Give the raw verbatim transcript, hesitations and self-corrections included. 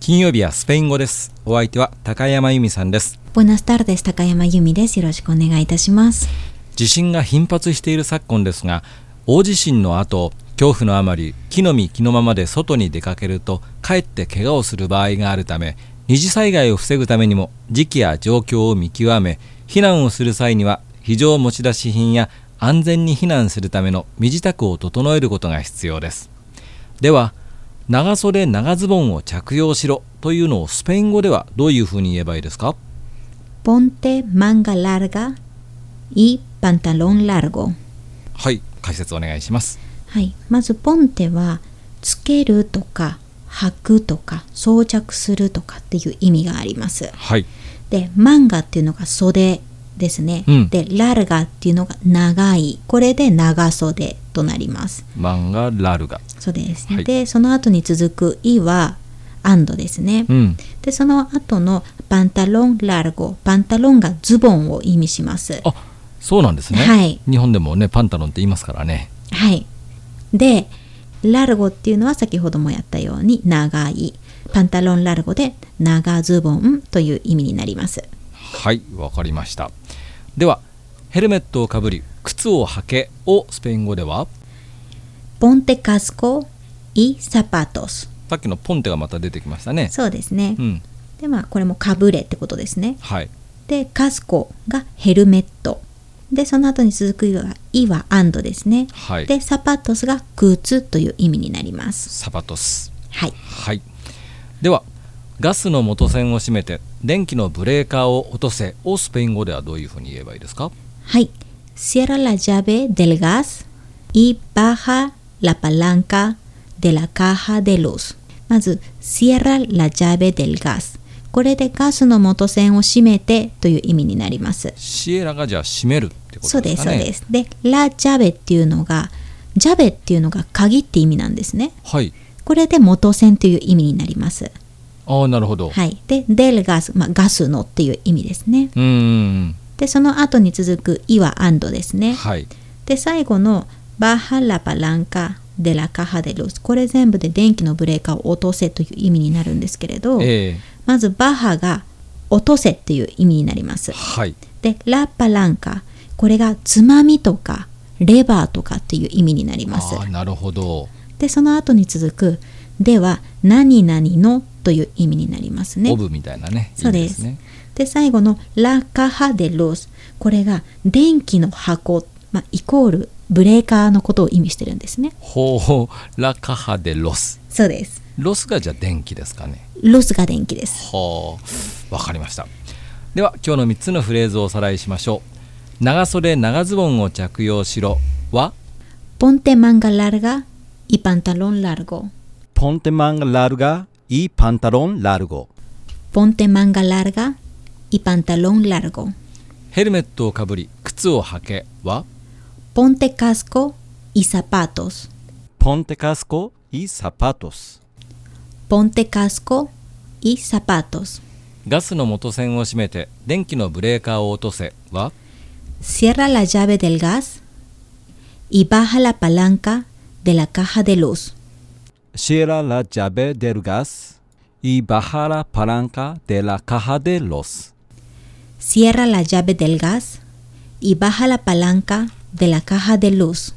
金曜日はスペイン語です。お相手は高山由美さんです。 Buenas tardes、高山由美です。よろしくお願いいたします。 地震が頻発している昨今ですが、大地震の後、恐怖のあまり木の実木のままで外に出かけるとかえって怪我をする場合があるため、二次災害を防ぐためにも時期や状況を見極め、避難をする際には非常持ち出し品や安全に避難するための身支度を整えることが必要です。では、長袖長ズボンを着用しろというのをスペイン語ではどういうふうに言えばいいですか？ Ponte manga larga y pantalón largo。 はい、解説お願いします。 はい、まずポンテはつけるとか履くとか装着するとかっていう意味があります。 はい。 で、マンガっていうのが袖ですね、うん、でラルガっていうのが長い、これで長袖となります。 マンガラルガ、 そうです、 はい、 でその後に続くイはアンドですね、うん、でその後のパンタロンラルゴ、パンタロンがズボンを意味します。 あ、そうなんですね、はい、日本でもねパンタロンって言いますからね。 はい。でラルゴっていうのは先ほどもやったように長い、パンタロンラルゴで長ズボンという意味になります。 はい、わかりました。ではヘルメットをかぶり靴を履けをスペイン語ではポンテカスコイサパトス。 さっきのポンテがまた出てきましたね。 そうですね、うん、でまあこれもかぶれってことですね。 はい。 でカスコがヘルメットで、その後に続くイはイはアンドですね、はい、でサパトスが靴という意味になります。 サパトス、 はい、 はい。ではガスの元栓を閉めて電気のブレーカーを落とせをスペイン語ではどういうふうに言えばいいですか？ はい。Cierra la llave del gas y baja la palanca de la caja de luz。 まず Cierra la llave del gas、 これでガスの元栓を閉めてという意味になります。 シエラがじゃあ閉めるってことですかね。 そうですそうです。でラジャベっていうのがジャベっていうのが鍵って意味なんですね。 はい。 これで元栓という意味になります。 ああ、なるほど。 はい。で、デルガス、まあ、ガスのっていう意味ですね。 うーん。 で、その後に続くイはアンドですね。 はい。 で、最後のバハラパランカデラカハデルス。これ全部で電気のブレーカーを落とせという意味になるんですけれど、えー、まずバハが落とせっていう意味になります。 はい。 で、ラパランカ、これがつまみとかレバーとかっていう意味になります。 ああ、なるほど。 で、その後に続くでは何々のという意味になりますね。 オブみたいなね。 そうです。いいですね。で、最後のラカハデロス、これが電気の箱、まあ、イコールブレーカーのことを意味してるんですね。 ほうほう、ラカハデロス。 そうです。 ロスがじゃあ電気ですかね。 ロスが電気です。 ほう、わかりました。では今日のみっつのフレーズをおさらいしましょう。長袖長ズボンを着用しろは Ponte manga larga y pantalón largo。 Ponte manga larga y pantalón largo。 Ponte manga larga y pantalón largo。 ヘルメットをかぶり靴を履けは Ponte casco y zapatos。 Ponte casco y zapatos。 Ponte casco y zapatos。 ガスの元栓を閉めて電気のブレーカーを落とせは Cierra la llave del gas y baja la palanca de la caja de luz。 Cierra la llave del gas y baja la palanca de la caja de luz。 Cierra la llave del gas y baja la palanca de la caja de luz。